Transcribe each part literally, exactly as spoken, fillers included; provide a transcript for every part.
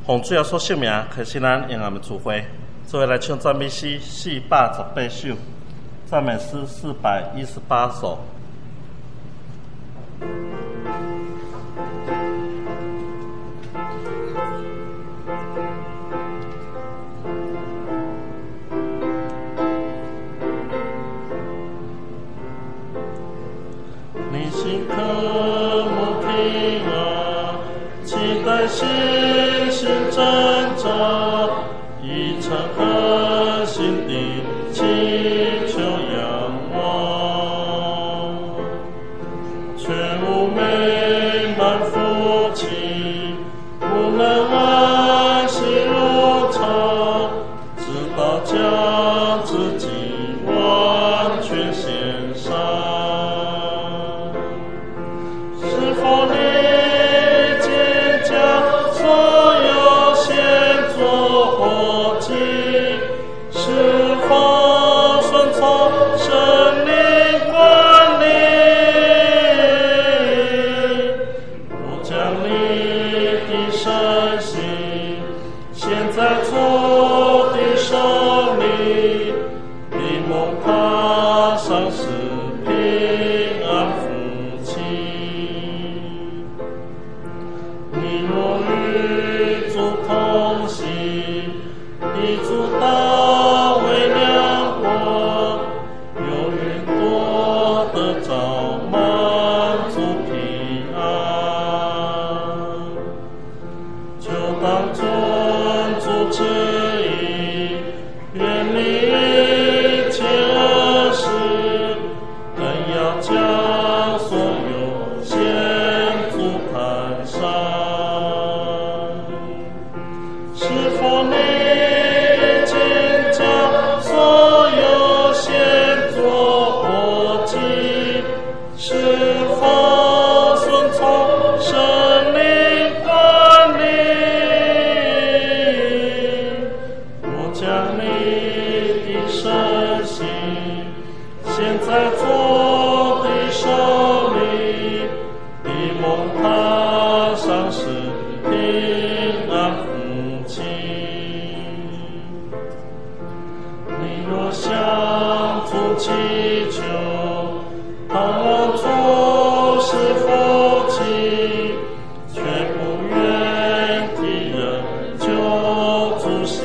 奉主耶稣圣名，开始咱永暗的聚会，做伙来唱赞美诗四百十八首，赞美诗四百一十八首。你心渴慕平安，期待信心挣扎，以诚恳心地祈求仰望，却无美满福气，不能安息如常，直到将自己完全献上。是否你已经将所有献作活祭？是否顺从圣灵管理？我将你的身心献在主的手里，你蒙他赏赐平安福气。你若与主同行，你主道为亮光，有云朵的照满足平安，就当遵主旨意，远离一切恶事，更要将所有献主坛上。是否你已经将所有献作活祭？是否顺从圣灵管理？我将你的身心献在主的手里，你蒙他赏赐平安福气。你若向主祈求，盼望主是福气，却不愿替人救主心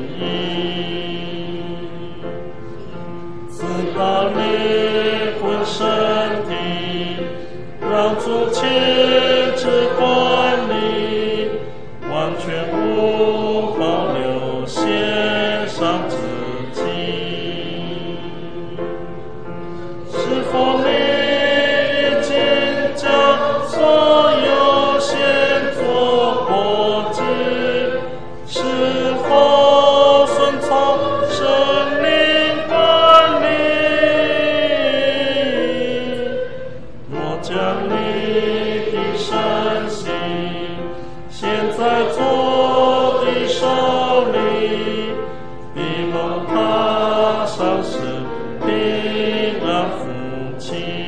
意，自把你魂身体让主亲自管理，完全无保留献上自己。是否你已经将所有献作活祭？是否顺从圣灵管理？我将你的身心献在主的手里，你蒙他赏赐平安福气。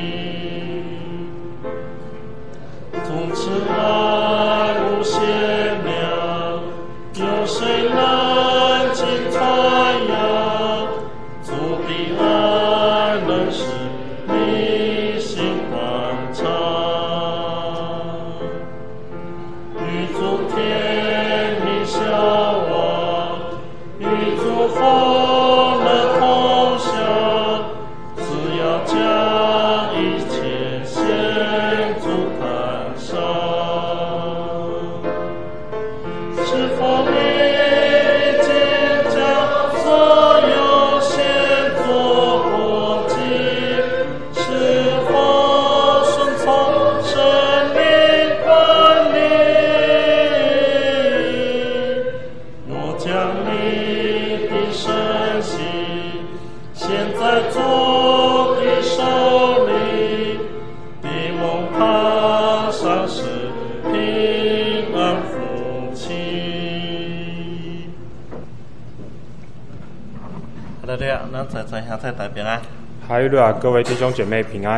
主慈爱无限量，有谁能尽传扬？主的爱能使你心欢畅，与主甜蜜相望，与主福乐同享，只要将一切献主坛上。是否你已经将所有献作活祭？是否顺从圣灵管理？我将你的身心献在主的手里，你蒙他赏赐平安福气。哈利路亚，咱在座兄弟大平安。 哈利路亚，各位弟兄姐妹平安。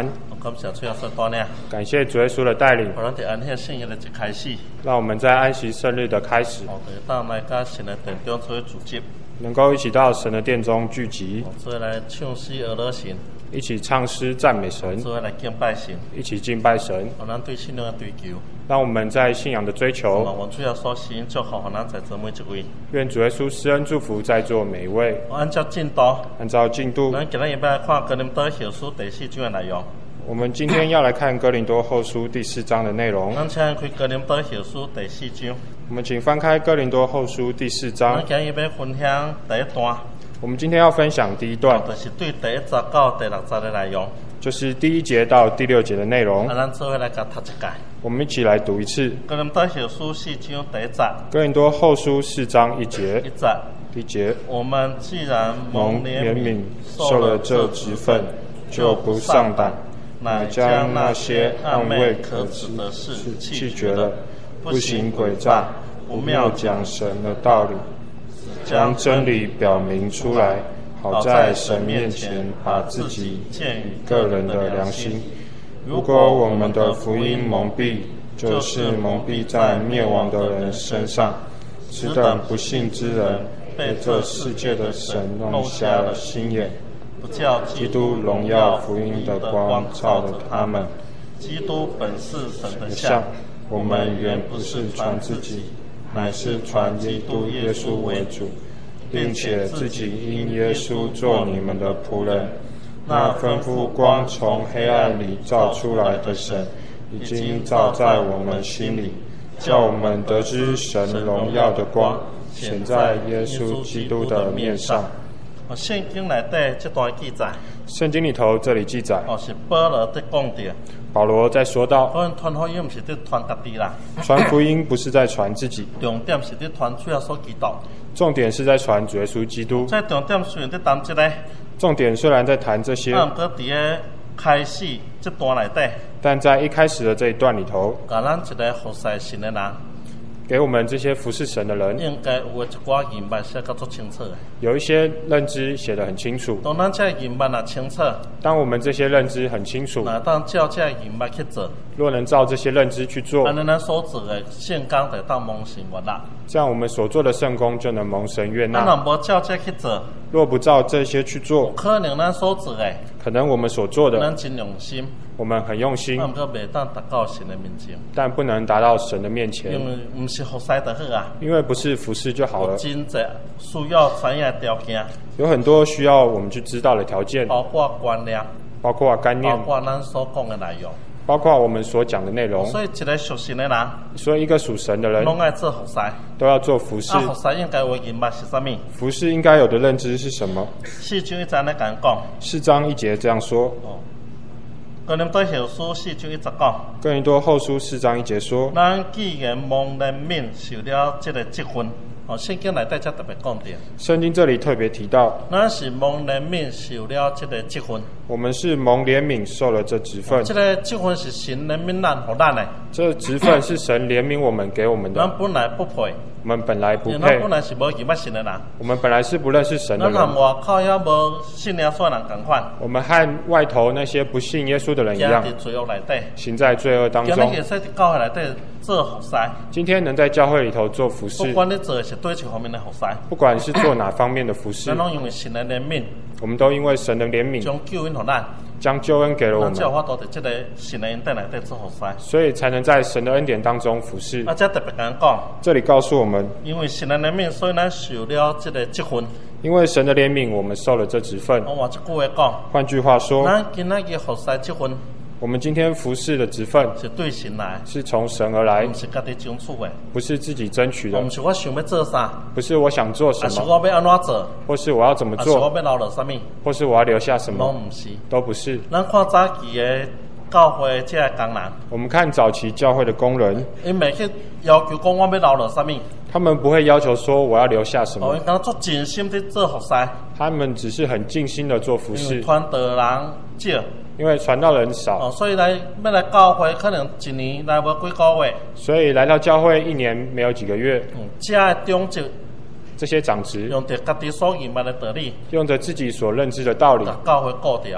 感谢主耶稣带领， 感谢主耶稣的带领， 我们在安息圣日的一开始， 让我们在安息圣日的开始， 哦，对，当来甲神的殿中做组织， 能够一起到神的殿中聚集， 所以来唱诗而乐神， 一起唱诗赞美神， 所以来敬拜神， 一起敬拜神， 我们对信仰的追求， 让我们在信仰的追求， 我主耶稣施恩祝福，我们在座每一位。 愿主耶稣施恩祝福在座每一位。 按照进度， 按照进度， 咱今日要来看哥林多后书第四章的内容。 我们今天要来看哥林多后书第四章的内容。 咱请开哥林多后书第四章。 我们请翻开哥林多后书第四章。 咱今日要分享第一段。 我们今天要分享第一段， 就是对第一节到第六节的内容。 就是第一节到第六节的内容。 啊，咱做伙来甲读一解。 我们一起来读一次。 哥林多后书四章第一节。 哥林多后书四章一节。 一节。 一节。 我们既然蒙怜悯，受了这职分，就不上胆，乃将那些暗昧可耻的事弃绝了，不行诡诈，不谬讲神的道理，将真理表明出来，好在神面前把自己鉴于个人的良心。如果我们的福音蒙蔽，就是蒙蔽在灭亡的人身上。此等不信之人，被这世界的神弄瞎了心眼， 不叫基督荣耀福音的光照着他们。 基督本是神的像， 我们原不是传自己，乃是传基督耶稣为主，并且自己因耶稣做你们的仆人。那吩咐光从黑暗里照出来的神，已经照在我们心里，叫我们得知神荣耀的光显在耶稣基督的面上。 圣经内底这段记载， 圣经里头这里记载， 哦，是保罗在讲的。 保罗在说到， 我们传福音不是在传家己啦， 传福音不是在传自己， 重点是在传主耶稣基督。 重点是在传主耶稣基督。 这重点虽然在谈这个， 重点虽然在谈这些， 但不过在个开始这段内底， 但在一开始的这一段里头， 给咱一个服侍神的人， 给我们这些服侍神的人， 应该有一寡明白写得足清楚的。 有一些认知写得很清楚。 当咱这明白啊清楚， 当我们这些认知很清楚， 那当照这明白去做， 若能照这些认知去做， 安尼咱所做的圣工就当蒙神悦纳。 这样我们所做的圣工就能蒙神悦纳。 咱若无照这去做， 若不照这些去做， 可能咱所做的， 可能我们所做的， 咱真用心， 我们很用心， 但不过袂当达到神的面前， 但不能达到神的面前， 因为不是服侍就好啊。 因为不是服侍就好了， 有真侪需要知影的条件， 有很多需要我们去知道的条件， 包括观念， 包括概念， 包括咱所讲的内容， 包括我们所讲的内容。 所以一个属神的人， 所以一个属神的人， 拢爱做服侍， 都要做服侍。 啊，服侍应该有的明白是啥物？ 服侍应该有的认知是什么？ 四章一节咧讲讲， 四章一节这样说。 哦，哥林多后书四章一节讲， 哥林多后书四章一节说， 咱既然蒙怜悯，受了这个职分。哦，圣经内底才特别讲的。 圣经这里特别提到， 咱是蒙怜悯受了这个职分。 我们是蒙怜悯受了这职分。 这个职分是神怜悯咱，互咱的。 这职分是神怜悯我们给我们的。 咱本来不配。 我们本来不配。 咱本来是无认识神的人。我们本来是不认识神的人。 咱和外口遐无信耶稣的人同款。 我们和外头那些不信耶稣的人一样。 行在罪恶内底。 行在罪恶当中。 今日会使在教会内底做服侍。 今天能在教会里头做服侍。 不管你做的是对一方面的服侍。 不管是做哪方面的服侍。 咱拢因为神的怜悯。 我们都因为神的怜悯。 将救恩互咱。 将救恩给了我们， 咱才有法度在这个神的恩典内底做服侍， 所以才能在神的恩典当中服侍。 啊，这特别讲讲， 这里告诉我们， 因为神的怜悯，所以咱受了这个职分。 因为神的怜悯，我们受了这职分。 我换一句话讲， 换句话说， 咱今仔日服侍职分， 我们今天服侍的职分是对神来， 是从神而来， 不是家己争取的， 不是自己争取的， 不是我想要做啥， 不是我想做什么， 是我要安怎做， 或是我要怎么做， 是我要留落什么， 或是我要留下什么， 都不是， 都不是。 咱看早期的教会这个工人， 我们看早期教会的工人， 因袂去要求讲我要留落什么， 他们不会要求说我要留下什么， 哦，因做尽心的做服侍， 他们只是很尽心的做服侍， 传道人少。 因为传道人少， 哦，所以来要来教会，可能一年来无几个月。 所以来到教会一年没有几个月。 嗯，这些长职， 这些长职用着家己所明白的道理， 用着自己所认知的道理， 把教会顾掉的，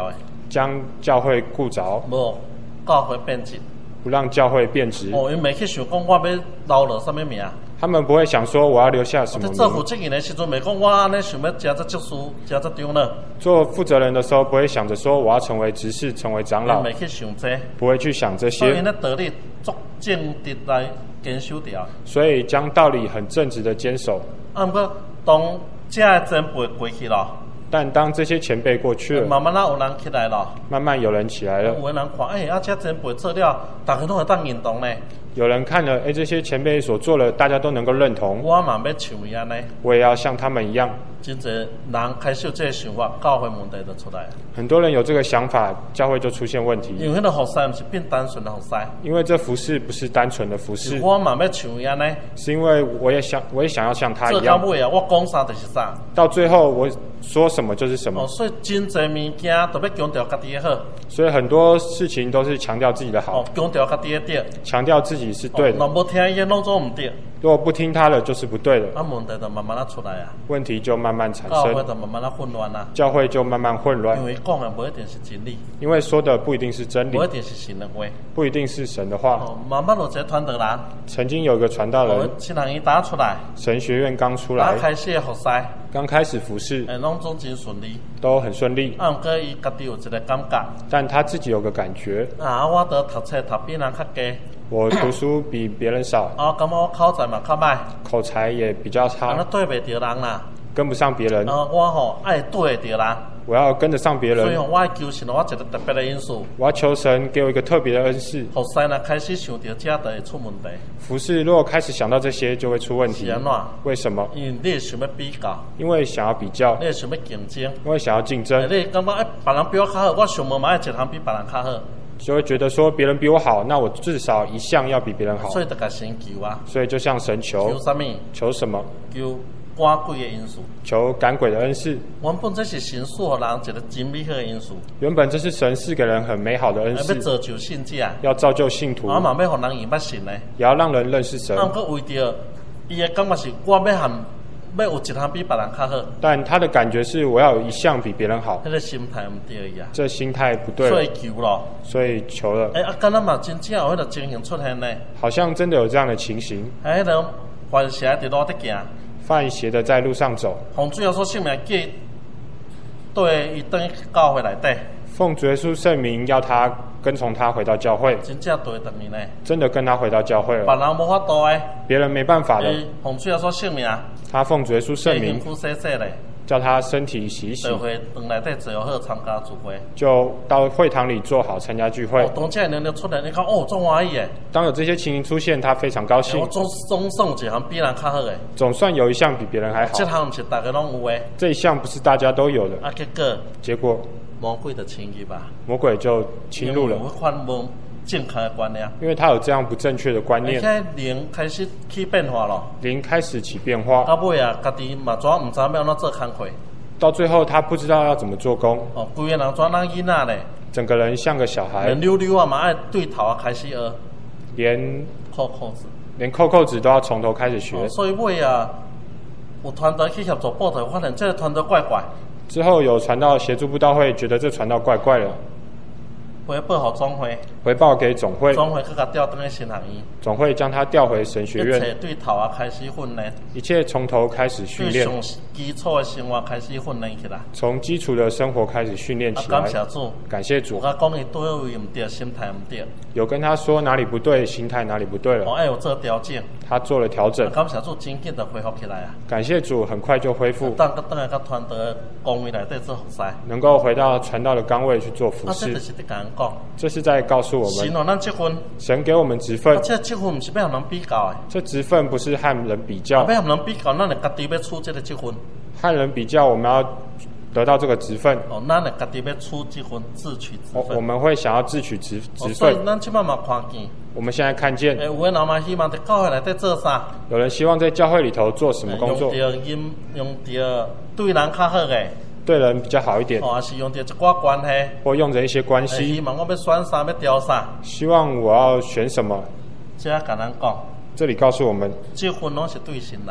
将教会顾着， 无教会变质。 不让教会变质。 哦，因未去想讲我要留落什么名。 他们不会想说我要留下什么名。 做负责人的时阵，未讲我安尼想要加这执事、加这长呢。 做负责人的时候，不会想着说我要成为执事、成为长老。 未去想这， 不会去想这些。 所以呢，道理足正直来坚守掉。 所以将道理很正直的坚守。 啊，不过当这个前辈过去了。 但当这些前辈过去了， 慢慢有人起来了， 慢慢有人起来了。 有人看，哎，啊，这前辈做了，大家都会当认同呢。 有人看了，哎，这些前辈所做的，大家都能够认同。 我嘛要像伊安尼， 我也要像他们一样。 真侪人开始有这个想法，教会问题就出来了。 很多人有这个想法，教会就出现问题。 因为那个服侍不是变单纯的服侍， 因为这服侍不是单纯的服侍。 我嘛要像伊安尼， 是因为我也想，我也想要像他一样。 到尾啊，我讲啥就是啥。 到最后，我说什么就是什么。 哦，所以真侪物件都要强调家己的好。 所以很多事情都是强调自己的好。 哦，强调家己的对。 强调自己是对的。 若无听伊弄做唔对。 如果不听他的，就是不对的。 啊，问题就慢慢啊出来啊。 问题就慢慢产生。 教会就慢慢啊混乱啊。 教会就慢慢混乱。 因为讲的不一定是真理。 因为说的不一定是真理。 不一定是神的话。 不一定是神的话。 哦，慢慢有一个传道人。 曾经有一个传道人。 哦，新人伊打出来。 神学院刚出来。 刚开始的服侍。 刚开始服侍。 诶，拢总真顺利。 都很顺利。 啊，毋过伊家己有一个感觉。 但他自己有个感觉。 啊，我得读册读比人较低。 我读书比别人少。 啊，感觉我口才嘛较歹。 口才也比较差。 啊，对袂着人啦。 跟不上别人。 啊，我吼爱对得着人。 我要跟得上别人。 所以我爱求神，我一个特别的因素。 我要求神给我一个特别的恩赐。 服侍呢开始想到这就会出问题。 服侍如果开始想到这些，就会出问题。 是安怎？ 为什么？ 因为你想要比较。 因为想要比较。 你想要竞争。 因为想要竞争。 你感觉哎，别人比我较好，我想无嘛爱一项比别人较好。 就会觉得说别人比我好，那我至少一项要比别人好。 所以就甲神求啊。 所以就向神求。 求什么？ 求什么？ 求赶鬼的因素。 求赶鬼的恩赐。 原本这是神赐予人一个真美好的因素。 原本这是神赐给人很美好的恩赐。 要造就信者。 要造就信徒。 啊嘛要让人认捌神呢。 也要让人认识神。 啊，不过为着伊的感觉是，我要含。要有一项比别人较好， 但他的感觉是我要有一项比别人好。 那个心态唔对呀。 这心态不对。 所以求了。 所以求了。 哎、欸，啊，敢若嘛真正有迄个情形出现呢？ 好像真的有这样的情形。 哎，迄个犯邪伫路伫行。 犯邪的在路上走。 奉主耶稣圣名叫，对伊等教会内底。 奉主耶稣圣名要他跟从他回到教会。 真正对等伊呢？ 真的跟他回到教会了。 别人无法度诶。 别人没办法的。 奉主耶稣圣名。 他奉主耶稣圣名。 身躯洗洗咧。 叫他身体洗洗。 就会堂内底坐好参加聚会。 就到会堂里坐好参加聚会。 哦，当这能力出来，你看哦，总欢喜诶。 当有这些情形出现，他非常高兴。 我总总算一项比人较好诶。 总算有一项比别人还好。 这项不是大家拢有诶。 这一项不是大家都有的。 啊，结果。 结果。 魔鬼就侵入吧。 魔鬼就侵入了。 有款无正确的观念。 因为他有这样不正确的观念。 而且灵开始起变化了。 灵开始起变化。 到尾啊，家己嘛怎唔知要安怎做工课。 到最后，他不知道要怎么做工。 哦，规个人怎当囡仔咧？ 整个人像个小孩。 连溜溜啊嘛爱对头啊开始学。 连扣扣子。 连扣扣子都要从头开始学。 哦、所以尾啊，有团队去协助报道，发现这个团队怪怪。 之后有传道协助布道会，觉得这传道怪怪的。 回报好总会。 回报给总会。 总会去甲调转去新学院。 总会将他调回神学院。 一切对头啊开始训练。 一切从头开始训练。 从基础的生活开始训练起来。 从基础的生活开始训练起来。 啊、感谢主。 感谢主。 我讲伊对位唔对，心态唔对。 有跟他说哪里不对，心态哪里不对了。 我、哦、爱有做调整。 他做了调整。 啊、感谢主，真紧就恢复起来啊！ 感谢主，很快就恢复。 当个当来个团队岗位内底做服侍。 能够回到传道的岗位去做服侍。 啊，这就是在跟人讲。 这是在告诉我们。 神哦，咱积分。 神给我们职分。 啊，这积分不是要和人比较的。 这职分不是和人比较。 啊，要和人比较，咱就家己要出这个积分。 和人比较，我们要得到这个职分。 哦，咱就家己要出积分，自取职分。 哦，我们会想要自取职职分。 哦，所以咱即摆嘛看见。 我们现在看见。 诶，有个人嘛希望在教会内底做啥？ 有人希望在教会里头做什么工作？ 用着因用着对人较好诶。 对人比较好一点。 哦，还是用着一寡关系。 或用着一些关系。 希望我要选啥，要调啥？ 希望我要选什么？ 这甲咱讲。 这里告诉我们， 积分拢是对神来。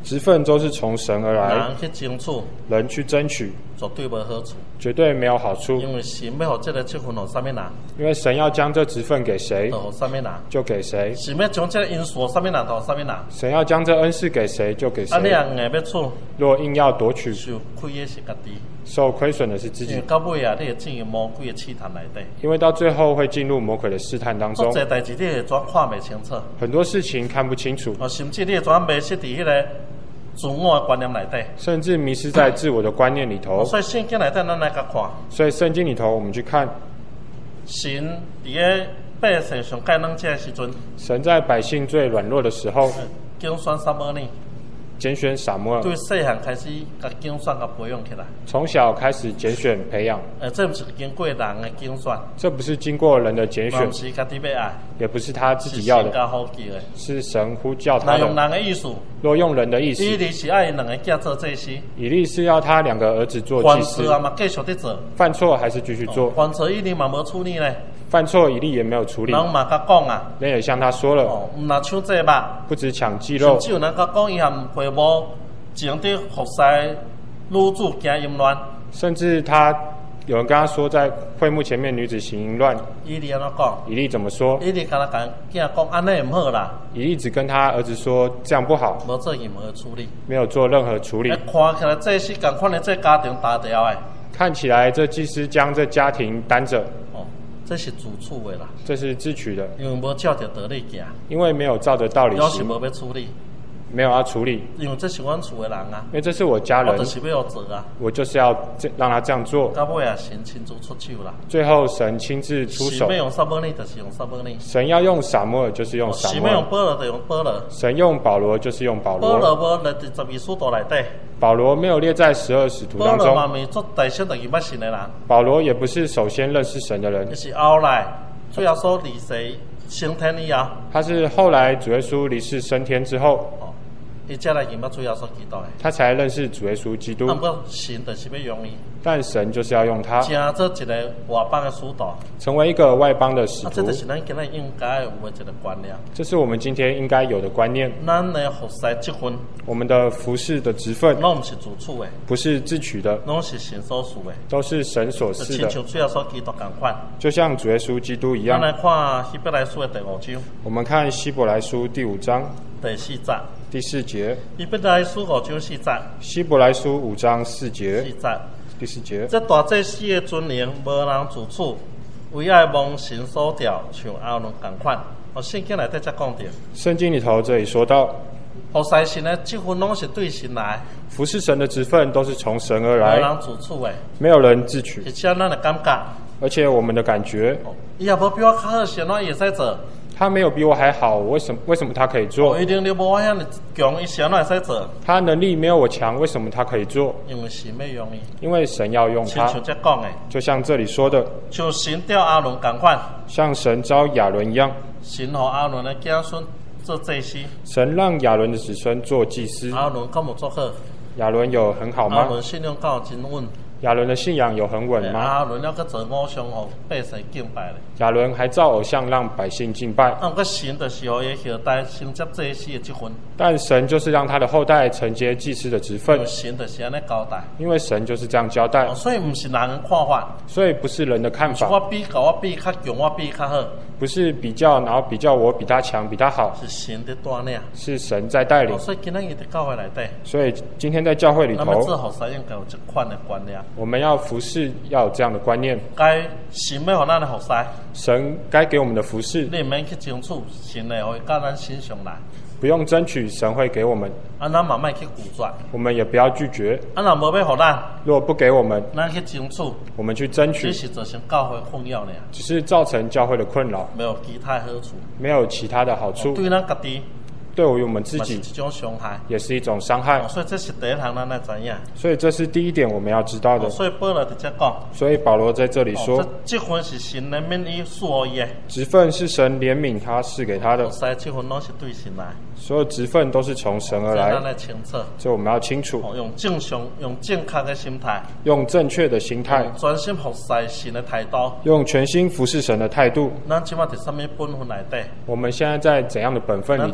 职分都是从神而来， 人去争取， 人去争取， 绝对无好处。 绝对没有好处。 因为神要互这个职分互啥物人， 因为神要将这职分给谁， 就互啥物人。 就给谁。 神要将这个因素啥物人，就互啥物人。 神要将这恩赐给谁，就给谁。 啊，你若硬要取， 若硬要夺取， 受亏的是家己。 受亏损的是自己。 因为到尾啊，你会进入魔鬼的试探内底。 因为到最后会进入魔鬼的试探当中。 做这代志你会怎看袂清楚？ 很多事情看不清楚。 哦，甚至你会怎迷失伫迄个自我的观念内底。 甚至迷失在自我的观念里头。 哦、所以圣经内底咱来甲看。 所以圣经里头我们去看， 神伫个百姓上该软弱的时阵， 神在百姓最软弱的时候， 拣选撒母耳。 拣选撒母耳， 对细汉开始，甲拣选甲培养起来。 从小开始拣选培养。 呃，这不是经过人的拣选， 这不是经过人的拣选， 不是家己要爱， 也不是他自己要的， 是神呼叫的， 是神呼叫他的。 那用人的意思， 若用人的意思， 以利是爱两个囝做祭司， 以利是要他两个儿子做祭司， 犯错啊嘛继续在做， 犯错还是继续做？ 犯错以利嘛无处理呢。 犯错以利也没有处理， 人嘛甲讲啊， 人也向他说了， 哦，唔拿抢这肉， 不只抢鸡肉， 甚至有人甲讲伊含会无前伫服侍女子行淫乱， 甚至他有人跟他说，在会幕前面女子行淫乱， 以利安怎讲？ 以利怎么说？ 以利敢若讲囝讲安尼唔好啦， 以利只跟他儿子说这样不好， 无做任何处理， 没有做任何处理。 看起来这是共款的这家庭打掉的， 看起来这祭司将这家庭担着。 这是自处的啦， 这是自取的， 因为无照着道理行， 因为没有照着道理行， 是无要处理， 没有要处理， 因为这是阮厝的人啊， 因为这是我家人， 我就是要做啊， 我就是要让他这样做。 到尾啊，神亲自出手啦， 最后神亲自出手。 神要用撒母耳，就是用撒母耳； 神要用撒母耳，就是用撒母耳； 神要用保罗，就用保罗； 神用保罗，就是用保罗。 保罗无列伫十二使徒内底。 保罗没有列在十二使徒当中。 保罗嘛未做第先就认捌神的人。 保罗也不是首先认识神的人。 伊是后来主耶稣离世升天以后， 他是后来主耶稣离世升天之后， 伊才来认捌主耶稣基督的。他才认识主耶稣基督。 不过神就是要用伊。 但神就是要用他， 成做一个外邦的使徒， 成为一个外邦的使徒。 啊，这就是咱今日应该有的一个观念。 这是我们今天应该有的观念。 咱的服侍职分， 我们的服侍的职分， 拢唔是自取的， 不是自取的， 拢是神所赐的， 都是神所赐的。 就亲像主耶稣基督同款， 就像主耶稣基督一样。 咱来看希伯来书的第五章。 我们看希伯来书第五章第四节。 第四节。 希伯来书五章四节。 希伯来书五章四节。 四节。 第四节， 这大祭司的尊严无人自取，唯爱蒙神所调，像亚伦同款。哦，圣经内底才讲到。 圣经里头这里说到， 服侍神的职分拢是对神来， 服侍神的职分都是从神而来， 没人自取的， 没有人自取。 而且咱的感觉， 而且我们的感觉， 伊也无比我较好，神我也使做。 他没有比我还好，为什么？为什么他可以做？ 哦、一定你无我遐尼强，伊神我会使做。 他能力没有我强，为什么他可以做？ 因为神要用伊。 因为神要用他。 像这讲的， 就像这里说的， 像神召亚伦同款， 像神召亚伦一样， 神让亚伦的子孙做祭司。 神让亚伦的子孙做祭司。 亚伦敢有做好？ 亚伦有很好吗？ 亚伦信仰敢有真稳？ 亚伦的信仰有很稳吗？ 亚伦了个做偶像，互百姓敬拜咧。 亚伦还造偶像让百姓敬拜。 啊，不过神就是互伊后代承接祭司的职分。 但神就是让他的后代承接祭司的职分。 神就是安尼交代。 因为神就是这样交代。 哦、所以不是人的看法。 所以不是人的看法。 我比较我比较强，我比较好。 不是比较，然后比较我比他强，比他好。 是神的带领。 是神在带领。 哦、所以今天在教会内底。 所以今天在教会里头， 那么做服侍应该有这款的观念。 我们要服侍，要有这样的观念。 该神要互咱的服侍。 神该给我们的服侍， 你唔免去争取，神会到咱身上来。 不用争取，神会给我们。 啊，咱慢慢去拒绝。 我们也不要拒绝。 啊，若无要互咱， 如果不给我们， 咱去争取， 我们去争取， 只是造成教会困扰呢。 只是造成教会的困扰， 没有其他好处， 没有其他的好处。 对咱家己。 对我们自己是一种伤害， 也是一种伤害、 哦、所以这是第一项咱来知影。 所以这是第一点我们要知道的。 哦、所以保罗在这讲， 所以保罗在这里说， 哦、这职分是神怜悯伊赐予伊的， 职分是神怜悯他赐给他的。 服侍职分拢是对神来， 所有职分都是从神而来。 这咱来清楚， 这我们要清楚。 哦、用正常、用正确的心态， 用正确的心态， 专心服侍神的态度， 用全心服侍神的态度。 咱即马在什么本分内底？ 我们现在在怎样的本分里头？ 咱在做什么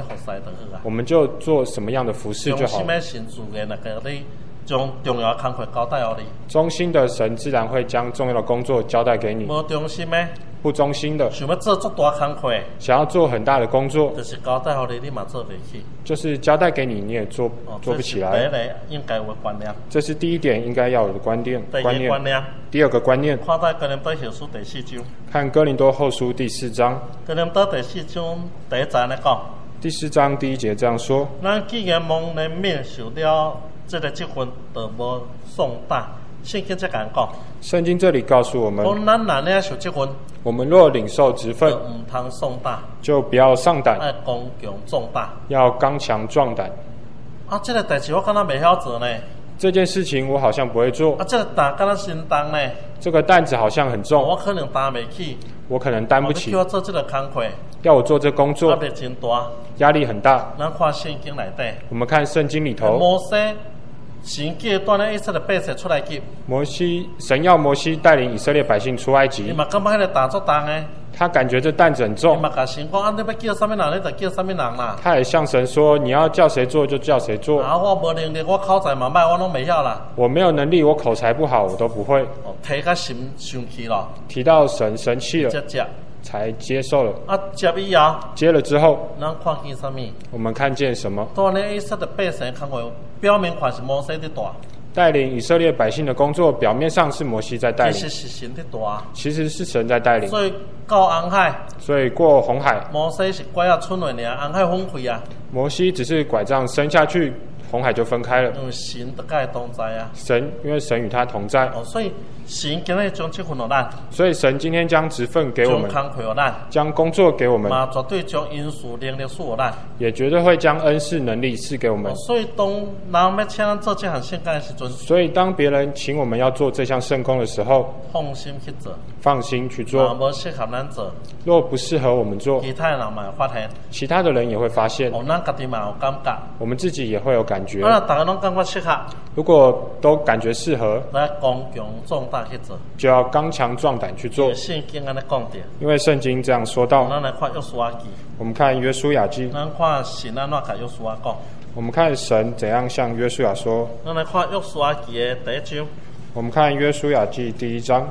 么服侍就好啊。 我们就做什么样的服侍就好中心的神自然来给你将重要的工作交代给你。 忠心的神自然会将重要的工作交代给你。 无忠心的， 不忠心的， 想要做足大工作， 想要做很大的工作， 就是交代给你，你嘛做不起。 就是交代给你，你也做、 哦、 做不起来。 第一个应该有的观念。 这是第一点应该要有的观念。 第二个观念。 第二个观念。 看在哥林多后书第四章。 看哥林多后书第四章。 哥林多第四章第一节来讲。 第四章第一节这样说： 咱既然蒙人免受了这个积分，就无送大。圣经这样讲。 圣经这里告诉我们： 咱若领受积分， 我们若领受职分， 就唔通送大， 就不要上胆， 要刚强壮大， 要刚强壮胆。 啊，这个代志我敢若未晓做呢。 这件事情我好像不会做。 啊，这个担敢若心重呢。 这个担子好像很重， 我可能担不起。 我可能担不起。 叫我做这个工作， 要我做这工作， 压力真大， 压力很大。 咱看圣经内底， 我们看圣经里头， 摩西神叫带领以色列百姓出来去。 摩西，神要摩西带领以色列百姓出埃及。 你嘛感觉迄个担足重诶？ 他感觉这担子很重。 你嘛甲神讲，啊，你要叫什么人，你就叫什么人啦。 他也向神说，你要叫谁做就叫谁做。 啊，我无能力，我口才嘛歹，我拢袂晓啦。 我没有能力，我口才不好，我都不会。 哦，提甲神生气咯。 提到神生气了， 接接才接受了。 啊，接以后， 接了之后， 咱看见什么？ 我们看见什么？ 带领以色列百姓工作，表面看是摩西在带。 带领以色列百姓的工作，表面上是摩西在带领， 其实是神在带， 其实是神在带领。 所以到红海， 所以过红海， 摩西是拐啊村内尔，红海分开啊。 摩西只是拐杖伸下去，红海就分开了。 因为神就甲伊同在啊。 神，因为神与他同在。 哦，所以神今日将这份予咱。 所以神今天将职分给我们， 将工作予咱， 将工作给我们， 嘛绝对将因素能力赐予咱， 也绝对会将恩赐能力赐给我们。 哦、所以当人要请咱做这项圣工的时阵， 所以当别人请我们要做这项圣工的时候， 放心去做， 放心去做。 若无适合咱做， 若不适合我们做， 其他人嘛会发现， 其他的人也会发现。 哦，咱家己嘛有感觉， 我们自己也会有感觉。 啊，大家拢感觉适合， 如果都感觉适合， 来刚强壮大去做， 就要刚强壮胆去做。 圣经安尼讲的， 因为圣经这样说到。 咱来看约书亚记， 我们看约书亚记， 咱看神安怎甲约书亚讲。 我们看神怎样向约书亚说。 咱来看约书亚记的第一章。 我们看约书亚记第一章。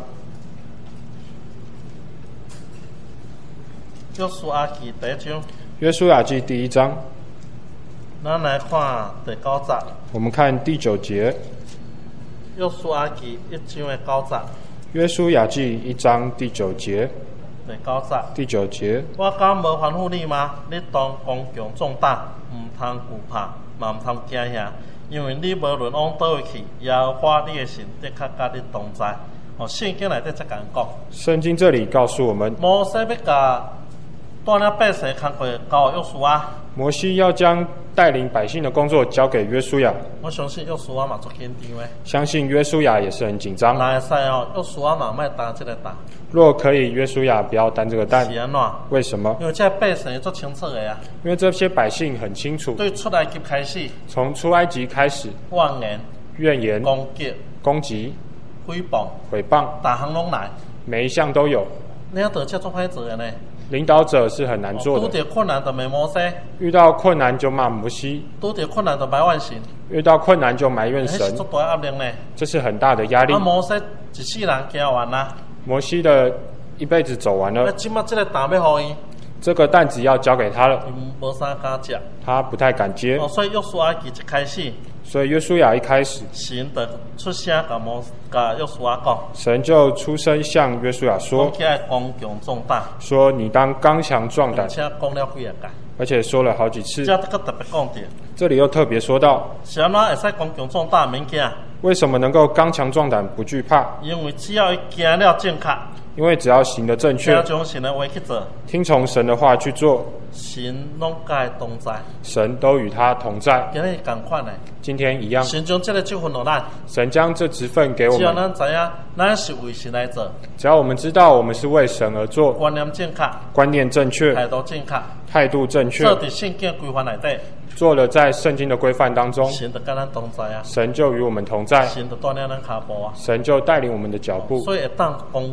约书亚记第一章。 约书亚记第一章。 咱来看第九节。 我们看第九节。 约书亚记一章的九节。 约书亚记一章第九节。 第九节。 第九节。 我敢无吩咐你吗？你当刚强壮大，唔通惧怕，嘛唔通惊吓，因为你无论往倒位去，耶和华你的神的确甲你同在。哦，圣经内底才讲讲。 圣经这里告诉我们， 摩西要甲带领百姓工作交约书亚。 摩西要将带领百姓的工作交给约书亚。 我相信约书亚嘛足紧张的。 相信约书亚也是很紧张。 那会使哦，约书亚嘛莫担这个担。 若可以，约书亚不要担这个担。 是安怎？ 为什么？ 因为这百姓足清楚的啊。 因为这些百姓很清楚。 对出埃及开始。 从出埃及开始。 妄言。 怨言。 攻击。 攻击。 诽谤。 诽谤。 大项拢来。 每一项都有。 领导者做歹做的呢。 领导者是很难做的。 拄着困难就骂摩西。 遇到困难就骂摩西。 拄着困难就埋怨神。 遇到困难就埋怨神。 这是足大压力呢。 这是很大的压力。 啊，摩西一世人行完啦。 摩西的一辈子走完了。 那今麦这个担要互伊。 这个担子要交给他了。 无啥敢接。 他不太敢接。 哦，所以约书亚记一开始。 所以约书亚一开始， 神就出声甲摩甲约书亚讲， 神就出声向约书亚说：“ 讲起来刚强壮大， 说你当刚强壮胆。” 而且讲了几个， 而且说了好几次。 这个特别讲的， 这里又特别说到， 是安怎会使刚强壮大物件？ 为什么能够刚强壮胆不惧怕？ 因为只要伊行了正确， 因为只要行得正确， 将神的话去做， 听从神的话去做， 神拢甲伊同在， 神都与他同在。 今日同款的， 今天一样。 神将这个职分予咱， 神将这职分给我们。 只要咱知影，咱是为神来做。 只要我们知道我们是为神而做， 观念正确， 观念正确， 态度正确， 态度正确， 做伫圣经规范内底。 做了在圣经的规范当中， 神就跟咱同在啊， 神就与我们同在， 神就带领咱脚步啊， 神就带领我们的脚步， 所以会当刚强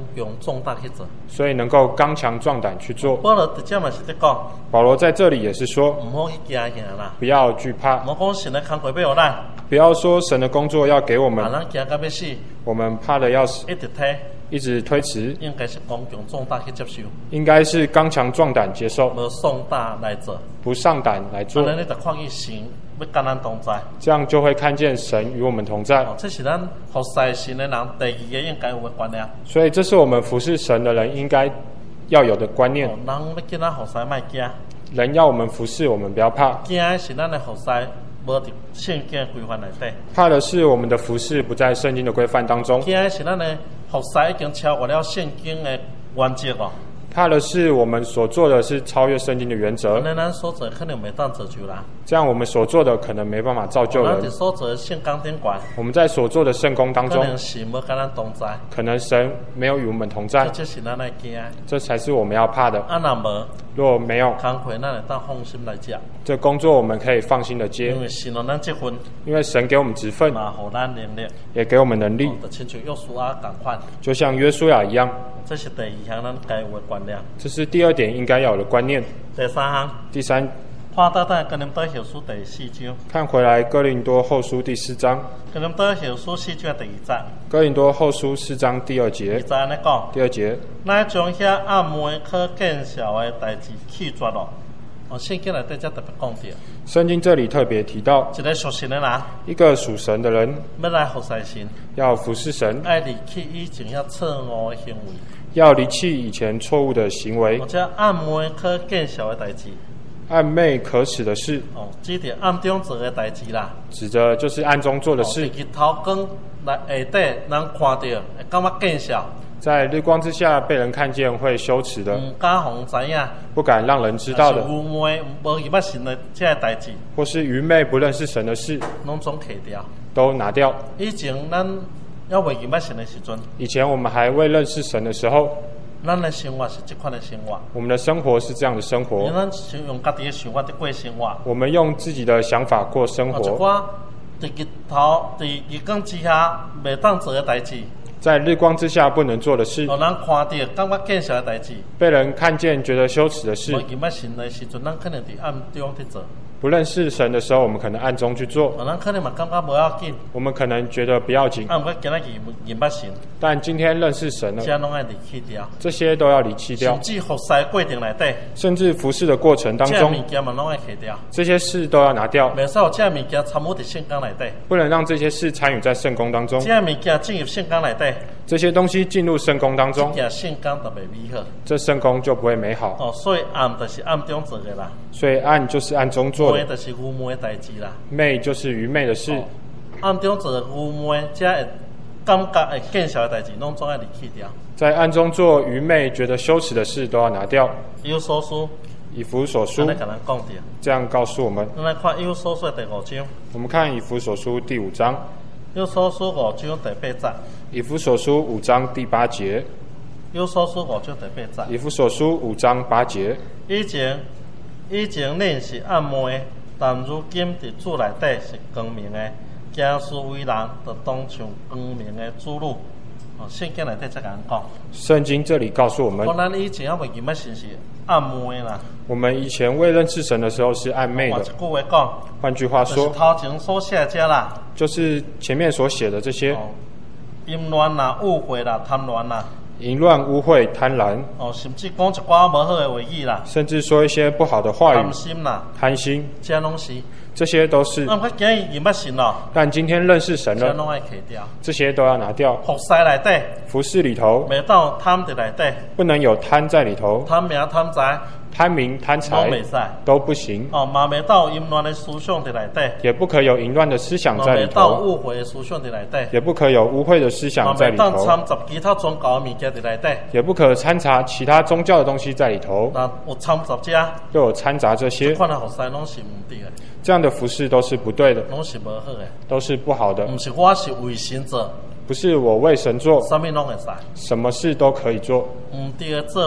壮大去做。 所以能够刚强壮胆去做。 保罗直接嘛是在讲， 保罗在这里也是说， 唔好去惊吓啦， 不要惧怕， 唔好讲神的工作要有咱， 不要说神的工作要给我们， 啊，咱惊到要死， 我们怕的要死， 一直推， 一直推迟， 应该是刚强壮大去接受， 应该是刚强壮胆接受， 无丧大来做， 不上胆来做， 安尼你就看见神要跟咱同在。 这样就会看见神与我们同在。 哦，这是咱服侍神的人第二个应该有的观念。 所以这是我们服侍神的人应该要有的观念。 哦，人要叫咱服侍，莫惊。 人要我们服侍，我们不要怕。 惊的是咱的服侍无伫圣经的规范内底。 怕的是我们的服侍不在圣经的规范当中。 惊的是咱的服侍已经超过了圣经的原则哦。 怕的是我们所做的是超越圣经的原则。 那咱所做可能没当造就啦。 这样我们所做的可能没办法造就人。 咱所做的圣工顶管， 我们在所做的圣工当中， 可能神无跟咱同在， 可能神没有与我们同在， 这是咱的惊。 这才是我们要怕的。 啊，若无， 若没有工课，咱会当放心来接。 这工作我们可以放心的接， 因为神让咱这份， 因为神给我们职分， 嘛，互咱能力， 也给我们能力， 就亲像约书亚同款。 就像约书亚一样。 这是第二项咱该有的观念。 这是第二点应该要有的观念。 第三项， 第三， 看倒转哥林多后书第四章。 看回来哥林多后书第四章。 哥林多后书四章第二节。 哥林多后书四章第二节。 二节安尼讲。 第二节， 咱将遐暗昧可见效的代志弃绝咯。哦，圣经内底才特别讲到。 圣经这里特别提到， 一个属神的人， 一个属神的人要来服侍神， 要服侍神， 爱离弃以前遐错误的行为， 要离弃以前错误的行为， 或者暗昧可见效的代志。 暗昧可耻的事， 哦，指着暗中做的代志啦。 指着就是暗中做的事。 日头光来下底，咱看到会感觉见效。 在日光之下被人看见会羞耻的， 唔敢互知影， 不敢让人知道的， 是愚昧无认捌神的这个代志， 或是愚昧不认识神的事， 拢总去掉， 都拿掉。 以前咱要未认捌神的时阵， 以前我们还未认识神的时候， 咱的生活是这款的生活， 我们的生活是这样的生活， 咱是用家己的想法在过生活， 我们用自己的想法过生活。 一寡伫日头、伫日光之下未当做的代志。 在日光之下不能做的事， 让人看到感觉见效的代志， 被人看见觉得羞耻的事， 无认捌神的时阵，咱可能伫暗中去做。 不认识神的时候，我们可能暗中去做。 咱可能嘛感觉无要紧， 我们可能觉得不要紧。 啊，不过今仔日认捌神， 但今天认识神了， 这拢爱离弃掉。 这些都要离弃掉。 甚至服侍过程内底， 甚至服侍的过程当中， 这物件嘛拢爱去掉。 这些事都要拿掉。 袂使有这物件参与伫圣工内底， 不能让这些事参与在圣工当中。 这物件进入圣工内底， 这些东西进入圣工当中， 这件圣工就袂美好。 这圣工就不会美好。 哦，所以暗就是暗中做的啦。 所以暗就是暗中做的， 昧就是愚昧的代志啦。 昧就是愚昧的事。哦， 暗中做的愚昧，这会感觉会见效的代志，拢总爱离弃掉。 在暗中做愚昧、觉得羞耻的事都要拿掉。 以弗所书， 以弗所书， 咱来跟咱讲掉。 这样告诉我们。 咱来看以弗所书第五章。 我们看以弗所书第五章。 以弗所书五章第八节。 以弗所书五章第八节。 以弗所书五章第八节。 以弗所书五章八节。 以前以前恁是暗昧，但如今伫主内底是光明的。行事为人，就当像光明的主路。哦，圣经内底才讲讲。 圣经这里告诉我们， 讲咱以前还未认捌神是暗昧啦。 我们以前未认识神的时候是暧昧的。 换一句话讲， 换句话说， 就是头前所写的这啦， 就是前面所写的这些， 哦，淫乱啦、误会啦、贪婪啦。 淫乱、污秽、贪婪，哦， 甚至讲一寡无好的话语啦， 甚至说一些不好的话语， 贪心啦， 贪心， 这拢是， 这些都是。 那我今日认捌神咯， 但今天认识神了， 这拢爱去掉， 这些都要拿掉。 服侍内底， 服侍里头， 袂当贪伫内底， 不能有贪在里头， 贪名贪财， 贪名贪财都不行。 哦，嘛袂当淫乱的思想伫内底， 也不可有淫乱的思想在里头， 嘛袂当误会的思想伫内底， 也不可有污秽的思想在里头， 嘛袂当掺杂其他宗教的物件伫内底， 也不可掺杂其他宗教的东西在里头。 那有掺杂这， 又有掺杂这些， 这款的服侍拢是唔对的。 这样的服侍都是不对的， 拢是无好的， 都是不好的。 唔是我是为神做， 不是我为神做， 什么拢会使， 什么事都可以做。 唔对的做法，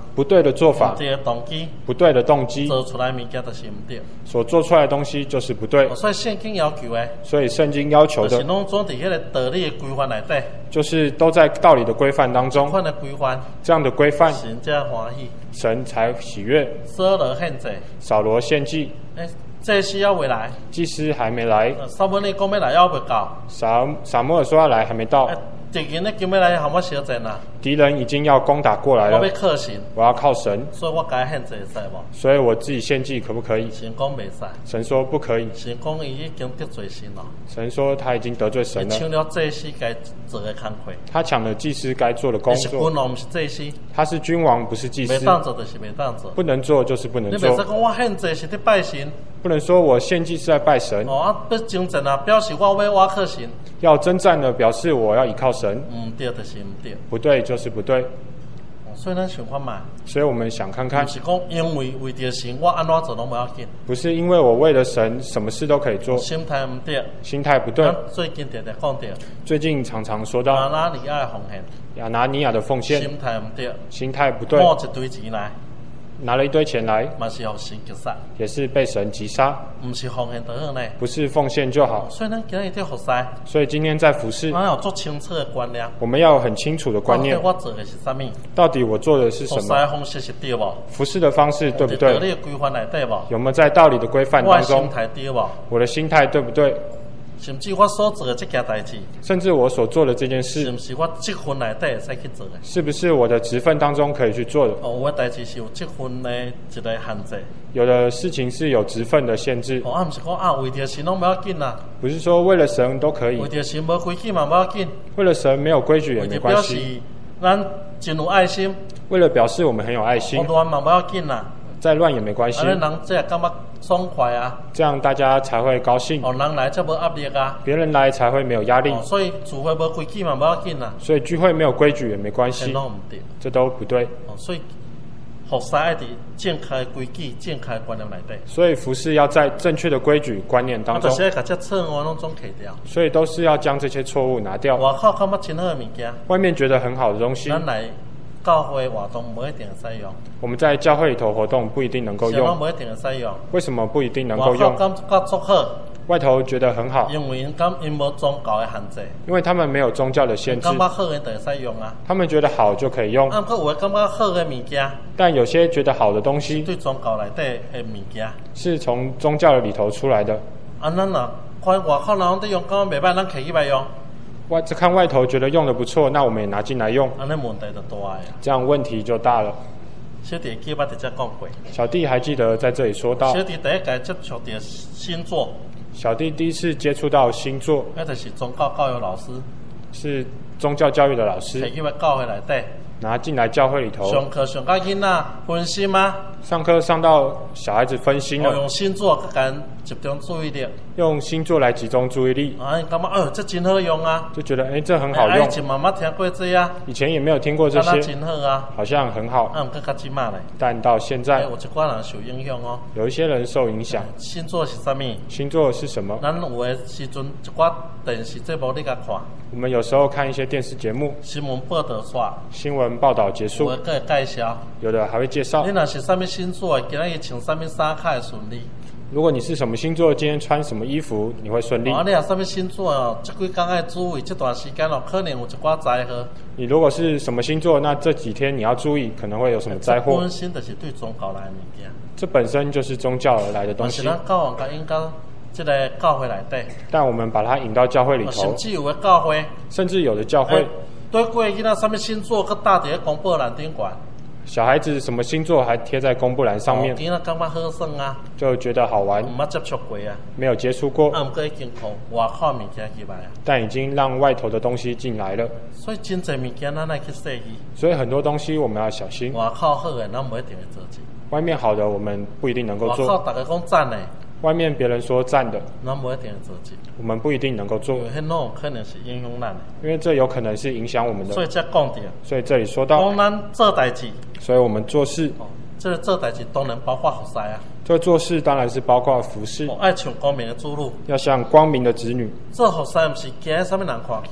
不对的做法， 唔对的动机， 不对的动机， 做出来物件就是唔对。 所做出来的东西就是不对。 所以圣经要求的， 所以圣经要求的， 就是拢总伫迄个道理的规范内底， 就是都在道理的规范当中。 这款的规范， 这样的规范， 神才欢喜， 神才喜悦。 扫罗献祭， 扫罗献祭， 诶，祭司要未来， 祭司还没来。 撒母耳讲要来，要未到。 撒撒母耳说要来，还没到。 敌人咧叫要来，和我相战啊！ 敌人已经要攻打过来了。 我要靠神， 我要靠神， 所以我该献祭使无？ 所以我自己献祭可不可以？ 神讲袂使。 神说不可以。 神讲伊已经得罪神了。 神说他已经得罪神了。 抢了祭司该做的工课。 他抢了祭司该做的工作。 是君王，不是祭司。 他是君王，不是祭司。 没当做就是没当做。 不能做就是不能做。 你袂使讲我献祭是伫拜神。 不能说我献祭是在拜神。 哦，啊，要征战啊，表示我要我靠神。 要征战的表示我要依靠神。 唔对就是唔对。 不对就是不对。 哦、所以咱想看嘛。 所以我们想看看。 不是讲因为为着神，我安怎做拢不要紧。 不是因为我为了神，什么事都可以做。 心态唔对。 心态不对。 最近常常讲到。 最近常常说到。 亚拿尼亚的奉献。 亚拿尼亚的奉献。 心态唔对。 心态不对。 摸一堆钱来。 拿了一堆钱来， 嘛是互神击杀， 也是被神击杀。 唔是奉献就好呢， 不是奉献就好。 所以咱今日要服侍。 所以今天在服侍， 我要有做清楚的观念。 我们要有很清楚的观念。 到底我做的是什么？ 到底我做的是什么？ 服侍的方式是对不？ 服侍的方式对不对？ 道理的规范内底不？ 有没有在道理的规范当中？ 我心态对不？ 我的心态对不对？ 甚至我所做的这件代志， 甚至我所做的这件事， 是不是我积分内底会使去做的？ 是不是我的职分当中可以去做的？ 哦，有的代志是有积分的一个限制。 有的事情是有职分的限制。 哦，啊，不是讲啊，为着神拢不要紧啦。 不是说为了神都可以。 为着神无规矩嘛不要紧。 为了神没有规矩也没关系。 为着表示咱真有爱心。 为了表示我们很有爱心。 乱嘛不要紧啦。 再乱也没关系。 啊，人这感觉爽快啊。 这样大家才会高兴。 哦，人来才无压力啊。 别人来才会没有压力。 哦，所以聚会无规矩嘛不要紧啦。 所以聚会没有规矩也没关系。 都唔对。 这都不对。 哦，所以服侍爱伫正确规矩、正确观念内底。 所以服侍要在正确的规矩观念当中。 啊，就是把这错误拢总去掉。 所以都是要将这些错误拿掉。 外口感觉真好的物件。 外面觉得很好的东西。 咱来教会活动不一定使用。 我们在教会里头活动不一定能够用。 不一定使用。 为什么不一定能够用？ 外口感觉足好。 外头觉得很好。 因为因感因无宗教的限制。 因为他们没有宗教的限制。 感觉好的就会使用啊。 他们觉得好就可以用。 啊，不过有的感觉好的物件。 但有些觉得好的东西。 对宗教内底的物件。 是从宗教里头出来的。 啊，咱若看外口人在用，感觉袂歹，咱摕起来用。 外看外头觉得用的不错，那我们也拿进来用。 啊，那问题就大呀。 这样问题就大了。 小弟记捌伫遮讲过。 小弟还记得在这里说到。 小弟第一届接触的星座。 小弟第一次接触到星座。 那就是宗教教育老师。 是宗教教育的老师。 摕去来教会内底。 拿进来教会里头。 上课上到囡仔分心吗？ 上课上到小孩子分心了。 用星座去干集中注意力。 用星座来集中注意力。 啊，你感觉哦，这真好用啊！ 就觉得哎，这很好用。 以前妈妈听过这呀。 以前也没有听过这些。 真好啊！ 好像很好。 啊，更加今嘛嘞。 但到现在。 有一寡人受影响哦。 有一些人受影响。 星座是什么？ 星座是什么？ 咱有的时阵一寡电视节目你甲看。 我们有时候看一些电视节目。 新闻报道刷。 新闻报道结束。 有的会介绍。有的还会介绍。 你若是什么星座，今日穿什么衫较会顺利。 如果你是什么星座，今天穿什么衣服，你会顺利。 啊，你若什么星座哦，这几天要注意，这段时间哦，可能有一寡灾祸。 你如果是什么星座，那这几天你要注意，可能会有什么灾祸。 这本身就是对宗教来的物件。 这本身就是宗教而来的东西。 但是咱教往应该这个教会内底。 但我们把它引到教会里头。 甚至有的教会。 甚至有的教会。 对过囡仔什么星座，佮搭伫公布栏顶管。 小孩子什么星座还贴在公布栏上面， 囡仔感觉好耍啊， 就觉得好玩。 唔捌接触过啊， 没有接触过。 啊，唔过已经从外口物件进来啊， 但已经让外头的东西进来了。 所以真侪物件咱爱去设计。 所以很多东西我们要小心。 外口好的，咱唔一定会做起。 外面好的，我们不一定能够做。 外口大家讲赞的。 外面别人说赞的， 咱不一定做起， 我们不一定能够做， 因为那可能是影响咱的， 因为这有可能是影响我们的。 所以才讲到， 所以这里说到， 讲咱做代志， 所以我们做事， 哦、这个做代志当然包括服侍啊。 这做事当然是包括服侍， 哦、爱像光明的主路， 要像光明的子女。 做服侍不是惊什么人看去，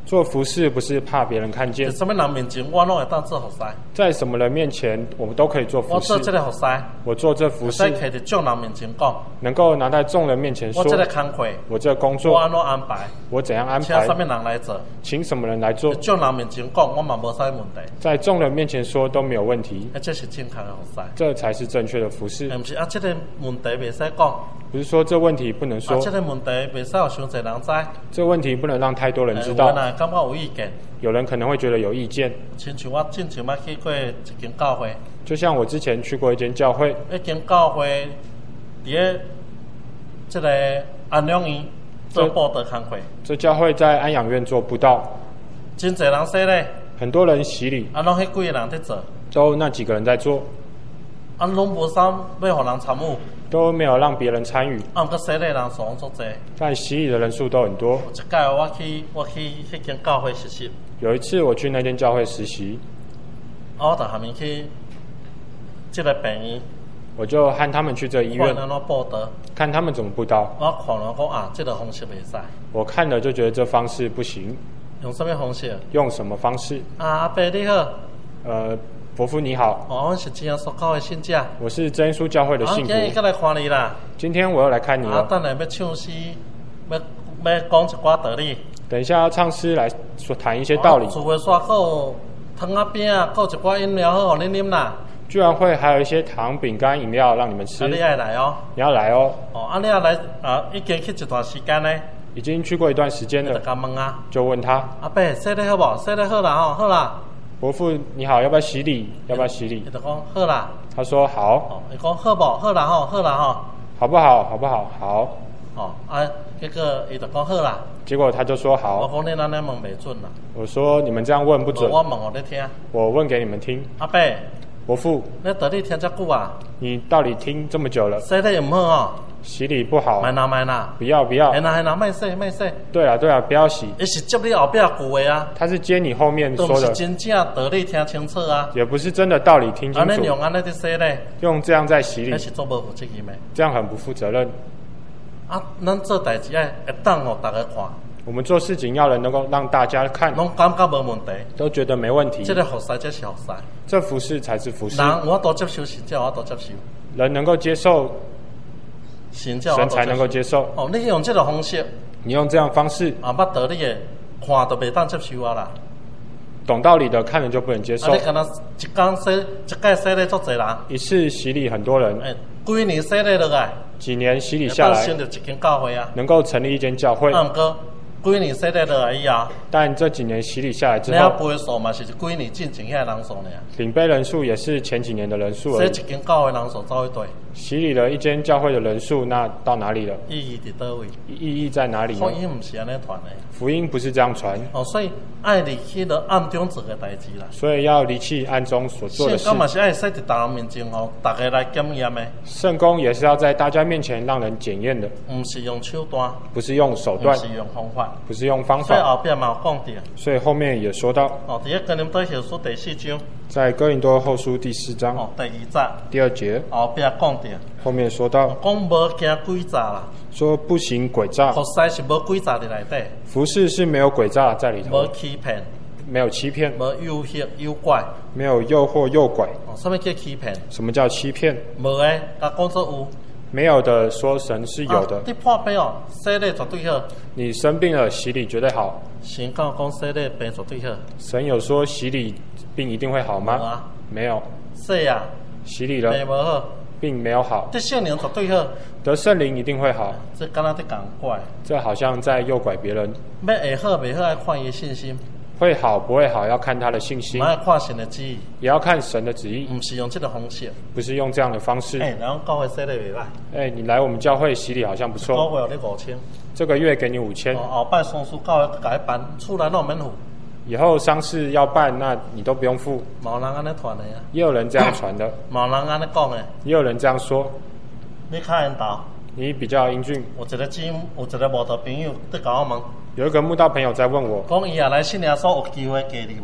做服事不是怕别人看见在，什么人面前我拢会当做服侍。 在什么人面前我们都可以做服我做事。 这个服侍， 我做这服在事， 摕伫众人面前讲， 能够拿在众人面前说我这个工课， 我这工我作安怎安排， 我怎样安请什排， 么人来做， 请什么人来做， 众人面前讲，我嘛无啥问题。 在众人面前说都没有问题， 啊，这是正确的服侍。 这才是正确的服事。 毋是啊，这个问题袂使讲， 不是说这问题不能说啊，，这个问题袂使有伤侪人知。 这问题不能让太多人知有道。 人也感觉有意见， 有人可能会觉得有意见， 亲像我进前捌去过一间教会， 就像我之前去过一间教会， 一间教会伫咧即个安养院做报道工会， 这教会在安养院做布道， 真侪人洗礼， 很多人洗礼， 啊，拢迄几个人在做， 都那几个人在做， 啊，拢无啥要互人参与， 都没有让别人参与， 啊，毋过洗礼人数拢足济。 但洗礼的人数都很多。 一届我去我去迄间教会实习， 有一次我去那间教会实习， 啊，我就下面去即个病院， 我就和他们去这医院看安怎报道， 看他们怎么布道， 我看了讲啊，即个方式袂使， 我看了就觉得这方式不行， 用什么方式？ 用什么方式？ 啊，阿伯你好， 呃，伯父你好， 哦，我是真耶稣教的信者， 我是真耶稣教会的啊， 信徒今，日过来看你啦， 今天我又来看你啊， 了， 等下要唱诗，要要讲一寡道理， 等一下要唱诗来说谈一些道理啊，厝会煞有汤仔饼啊，还有一寡饮料好互你啉啦， 居然会还有一些糖、饼干、饮料让你们吃， 啊，你爱来哦， 你要来哦， 哦，啊，你也来啊，已经去一段时间咧， 已经去过一段时间你就了， 甲问啊， 就问他， 阿伯洗礼好无？洗礼好啦吼，好啦， 伯父你好，要不要洗礼？要不要洗礼伊？就讲好啦， 他说好， 哦，伊讲好无？好啦吼，好啦吼， 好不好？好不好？好。 哦，啊，结果伊就讲好啦， 结果他就说我好， 讲你安尼问袂准啦， 我说你们这样问不准， 我问互你听， 我问给你们听。 阿伯， 伯父， 你道理听遮久啊？ 你到底听这么久了？ 洗礼毋好哦， 洗礼不好， 卖啦卖啦， 不要不要嘿。啦嘿啦，卖洗卖洗， 对了对了，不要洗。 伊是接你后壁句话啊， 他是接你后面都毋是说的， 真正道理听清楚啊， 也不是真的道理听清楚， 安尼用安尼伫洗礼， 用这样在洗礼那，是做无负责任的。 这样很不负责任。 啊，咱做代志爱会当互大家看， 我们做事情要能够让大家看， 拢感觉无问题。 都觉得没问题这。个服侍，这是服侍。 这服饰才是服饰， 人我都接受神，这我都接受， 人能够接受， 神这我都神才能够接接受。 受。哦，你用这个方式， 你用这样方式， 啊，捌道理的，看都袂当接受啊啦。 懂道理的看了就不能接受啊，你。敢若一工洗，一届洗礼足侪人， 一次洗礼很多人， 诶，几年洗礼落来， 几年洗礼会下来， 当成立一间教会啊。 能够成立一间教会。 啊，毋过几年洗礼落来以后， 但这几年洗礼下来之领后， 杯数嘛是几年进前遐人数尔， 领杯人数也是前几年的人数而已。 洗一间教会人数走去对， 洗礼了一间教会的人数，那到哪里了？ 意义伫倒位？ 意义在哪里呢福？音毋是安尼传的。 福音不是这样传， 哦，所以爱离弃了暗中做嘅代志啦。 所以要离弃暗中所做的事圣公。嘛是爱使伫大人面前吼，大家来检验的， 圣公也是要在大家面前让人检验的， 毋是用手段， 不是用手毋段， 是用方法。 不是用方所以法。 后壁嘛有讲到， 所以后面也说到， 哦，伫咧哥林多后书第四章， 在哥林多后书第四章哦，第二节第二节后壁讲到， 后面说到， 讲无惊诡诈啦， 说不行诡诈， 服侍是无诡诈伫内底， 服饰是没有诡诈在里无头， 欺骗， 没有欺骗， 无诱惑诱拐。 没有诱惑诱拐。 哦，什么叫欺骗？ 什么叫欺骗？ 无诶，甲讲做有。 没有的说神是有的啊。你破病哦，洗礼绝对好。 你生病了，洗礼绝对好。 神讲讲洗礼病绝对好。 神有说洗礼病一定会好吗？ 有啊没有。 洗啊， 洗礼病了， 无好。 并没有好。 得圣灵绝对好。 得圣灵一定会好。 这敢若伫讲怪。 这好像在诱拐别人。 要会好袂好，爱看伊的信心， 会好不会好，要看他的信心嘛，爱看神的旨意， 也要看神的旨意， 毋是用这个方式。 不是用这样的方式。 哎、欸，然后教会洗礼袂歹， 哎，你来我们教会洗礼好像不个错， 月有你五千， 这个月给你五千哦，，后摆松树教会改办，厝内拢免付， 以后丧事要办，那你都不用付。 嘛有人安尼传的啊， 也有人这样传的， 嘛有人安尼讲的。 也有人这样说。 你较缘投， 你比较英俊， 有一个姊，有一个慕道朋友伫甲我问， 有一个慕道朋友在问我， 讲伊也来信耶稣有机会嫁你无？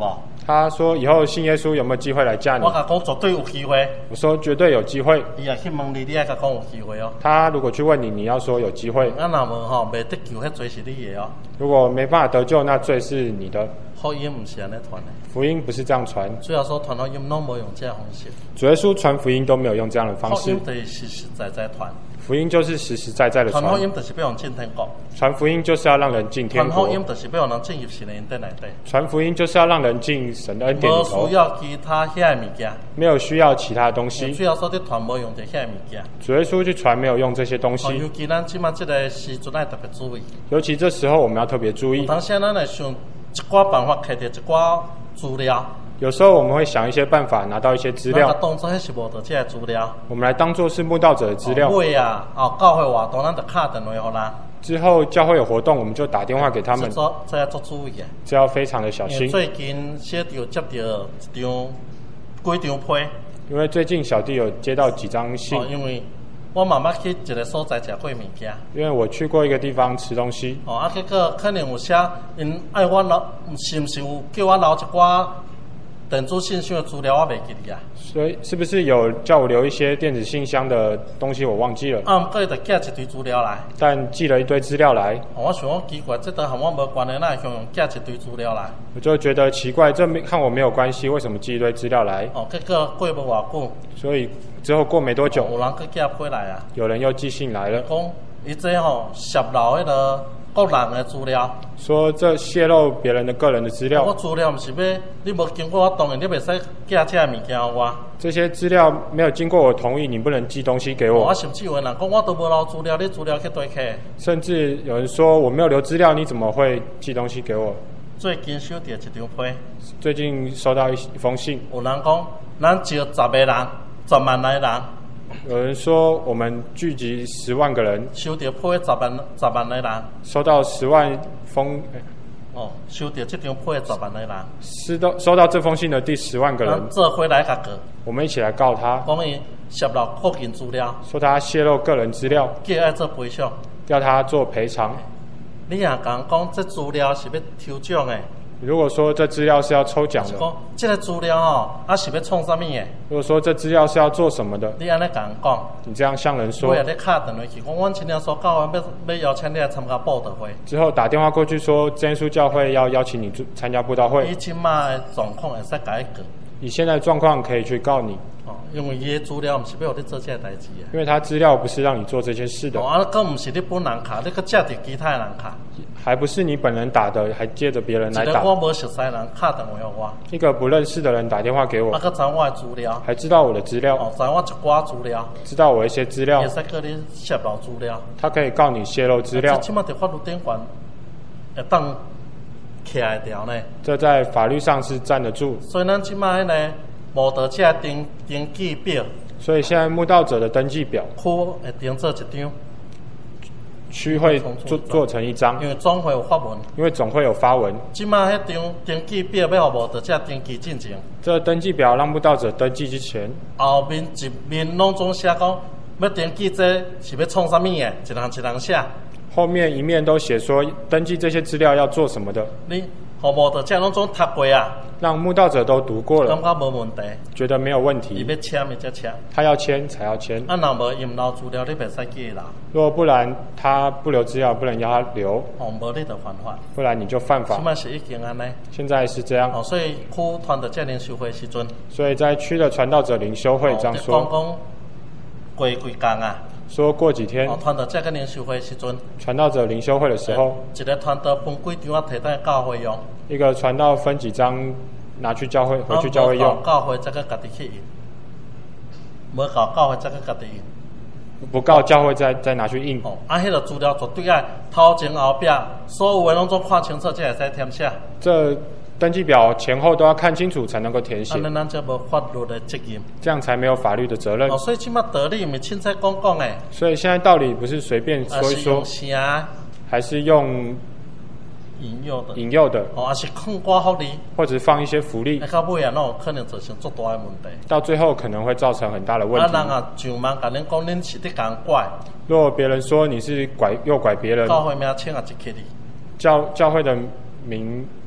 他说以后信耶稣有没有机会来嫁你？ 我甲讲绝对有机会。 我说绝对有机会。 伊也去问你，你爱甲讲有机会哦。 他如果去问你，你要说有机会。 啊，若无吼，未得救，迄罪是你的哦。 如果没办法得救，那罪是你的。 福音唔是安尼传的。 福音不是这样传。 主要说传福音拢无用这样方式。 主耶稣传福音都没有用这样的方式。 福音就是实实在在传。 福音就是实实在在的传。 传福音就是要人进天国。 传福音就是要让人进天国。 传福音就是要人进入神的恩典内底。 传福音就是要让人进神的恩典里头。 无需要其他遐物件。没有需要其他东西。 主要说你传无用这遐物件。 主耶稣去传没有用这些东西。 尤其咱即马这个时阵爱特别注意。 尤其这时候我们要特别注意。 有当时咱来想一寡办法，摕到一寡资料。 有时候我们会想一些办法拿到一些资料， 当作迄是无得这资料， 我们来当作是慕道者的资料。 会啊，哦，教会活动咱就敲电话给人。 之后教会有活动，我们就打电话给他们。 这要做注意的， 这要非常的小心。 最近小弟有接到一张几张批， 因为最近小弟有接到几张信。 哦，因为我妈妈去一个所在食过物件。因为我去过一个地方吃东西。 哦，啊，结果可能有写，因爱我留，是不是有叫我留一寡电子信箱的资料，我袂记哩啊。 所以是不是有叫我留一些电子信箱的东西？我忘记了。 啊，不过就寄一堆资料来。 但寄了一堆资料来。 哦、我想讲奇怪，这都和我无关的，那向用寄一堆资料来。 我就觉得奇怪，这和我没有关系，为什么寄一堆资料来？ 哦，结果过无偌久。 所以之后过没多久， 哦、有人去寄回来啊。 有人又寄信来了。 讲伊这吼泄露迄个个人的资料。 说这泄露别人的个人的资料。 我资料不是要你无经过我同意，你袂使寄这物件我。 这些资料没有经过我同意，你不能寄东西给我。 我甚至有人讲我都无留资料，你资料去对客。 甚至有人说我没有留资料，你怎么会寄东西给我？ 最近收到一张批。 最近收到一封信。 有人讲，咱招十个人，十万来人。 有人说我们聚集十万个人， 收到批十万十万来人， 收到十万封。 哦，收到这张批十万来人， 收到收到这封信的第十万个人， 这回来甲告， 我们一起来告他， 讲伊泄露个人资料， 说他泄露个人资料， 叫爱做赔偿， 要他做赔偿。 你也讲讲这资料是要抽奖的。 如果说这资料是要抽奖的， 这个资料哦，啊是要创什么的？ 如果说这资料是要做什么的， 你安尼甲人讲， 你这样向人说， 我也咧敲电话去，讲阮青年所教会要要邀请你来参加布道会。 之后打电话过去说，真耶稣教会要邀请你参加布道会。 以今嘛的状况会使甲伊告。 以现在的状况可以去告你。 哦，因为伊的资料不是要你做这个代志的。 因为他资料不是让你做这件事的。 哦，啊，更不是你本人卡，你去借着其他人卡。 还不是你本人打的，还借着别人来打。 一个我无熟悉人敲电话给我。 一个不认识的人打电话给我。 啊，佮知我的资料。 还知道我的资料。 哦，知我一寡资料。知道我一些资料。 也使告你泄露资料。 他可以告你泄露资料。 这起码在法律顶悬会当徛会条呢。 这在法律上是站得住。 所以咱即摆迄个慕道者登登记表。 所以现在慕道者的登记表。 区会订做一张。 区会做做成一张， 因为总会有发文， 因为总会有发文。 即马迄张登记表要互慕道者登记进前， 这登记表让慕道者登记之前， 后面一面拢总写讲要登记这是要创啥物的，一行一行写。 后面一面都写说登记这些资料要做什么的。 你互慕道者拢总读过啊？ 让慕道者都读过了， 感觉无问题， 觉得没有问题。 伊要签伊才签， 他要签才要签。 啊，若无伊唔留资料，你袂使记啦。 若不然他不留资料，不能要他留。 哦，无你就犯法。 不然你就犯法。 现在是已经安尼。 现在是这样。 哦，所以区传道者灵修会时阵。 所以在区的传道者灵修会这样说。 讲讲过几工啊。 说过几天。 哦，传道者跟灵修会时阵。 传道者灵修会的时候。 一个传道分几张啊，摕带教会用。 一个传道分几张。拿去教会，回去教会用。 教会再个家己去用，无搞教会再个家己用。 不告教会再再拿去印。 哦，啊，迄个资料绝对爱头前后壁所有的拢总看清楚，才会使填写。 这登记表前后都要看清楚才能够填写。 安尼咱才无法律的责任。 这样才没有法律的责任。 哦，所以起码道理唔是凊彩讲讲诶。 所以现在道理不是随便说一说， 是用还是用。 引诱的， 引诱的， 哦，还是放寡福利， 或者放一些福利， 到尾啊，那可能造成足大的问题。 到最后可能会造成很大的问题。 啊，人啊，上网甲恁讲，恁是伫讲拐。 如果别人说你是拐诱拐别人， 教会名称也一起哩。 教教会的名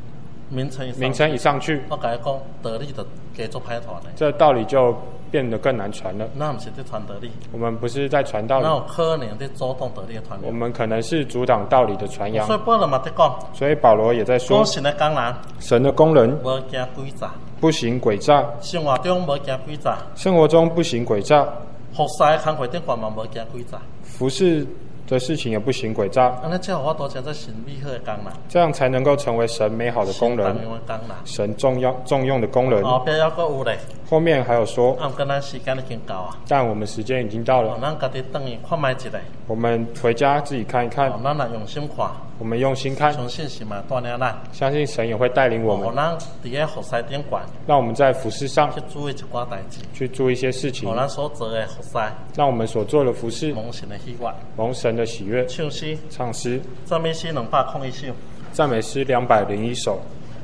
名称一上名称一上去， 我甲你讲，道理就加做歹传的。 这道理就变得更难传了。 那不是在传道理， 我们不是在传道那有理， 可能在阻挡道理的传扬。 我们可能是阻挡道理的传扬所。以保罗嘛在讲， 所以保罗也在说讲，神的工人神的工人无惊诡诈， 不行诡诈， 生活中无惊诡诈， 生活中不行诡诈， 服侍的工课顶管嘛无惊诡诈。 服侍的事情也不行诡诈， 安尼才有法度成做神美好的工人， 这样才能够成为神美好的工人， 神重用的工人。 神重要重用的工人。 后壁还佫有咧， 后面还有说， 啊，毋过咱时间已经到啊， 但我们时间已经到哦， 了， 咱家己等伊看卖一下， 我们回家自己看一看， 哦，咱若用心看， 我们用心看， 相信神嘛带领咱， 相信神也会带领我们， 互咱伫个服侍顶管让我们在服侍上去注意一寡代志， 去做一些事情互，咱所做的服侍让我们所做的服侍蒙神的喜悦。 蒙神的喜悦。 唱诗， 唱诗， 赞美诗两百空一首。 赞美诗两百零一首。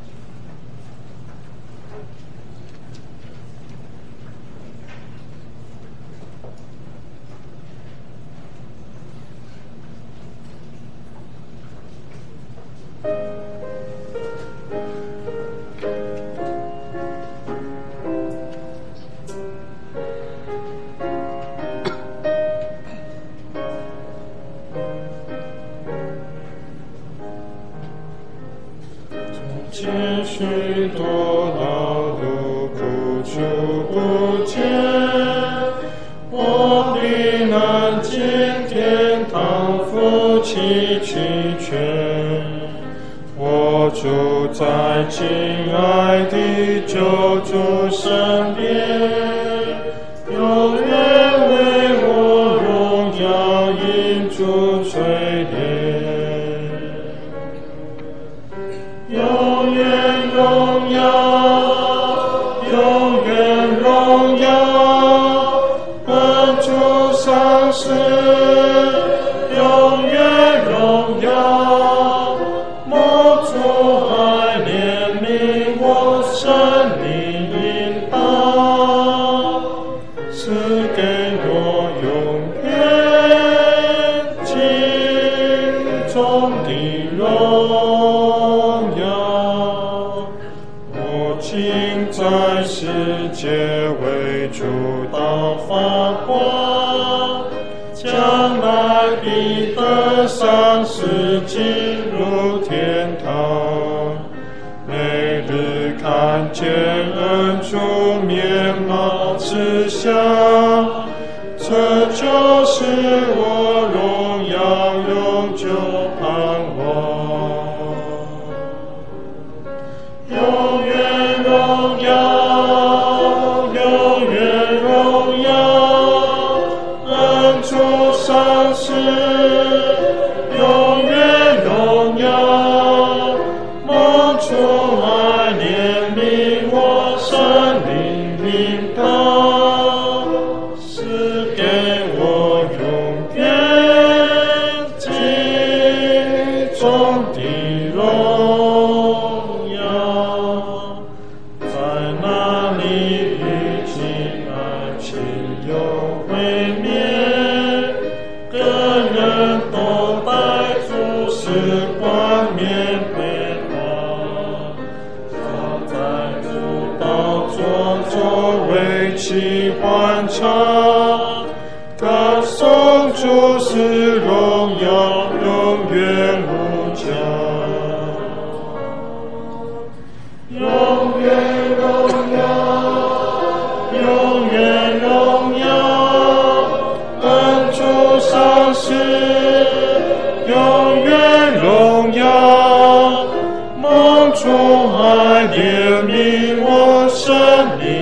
见许多劳碌苦楚不见，我必能进天堂夫妻齐全。我住在亲爱的救主身边，永远为我荣耀因主垂怜。永远荣耀，永远荣耀，恩主赏赐，永远荣耀，蒙主爱怜悯我生命引导，赐给我永远敬重的荣耀。我今在世界为主道发光，将来必得赏赐进入天堂。每日看见恩主面貌慈祥，这就是我荣耀永久盼望。永远荣耀，永远荣耀，恩主赏赐，永远荣耀，蒙主爱怜悯我生命引导，赐给我永远敬重的荣耀。在那里与亲爱亲友会面，个人都带主时冠冕辉煌，坐在主宝座周围齐欢唱，歌颂主是荣耀永远无疆。永远荣耀，永远荣耀，恩主赏赐，永远荣耀，蒙主爱怜悯我生命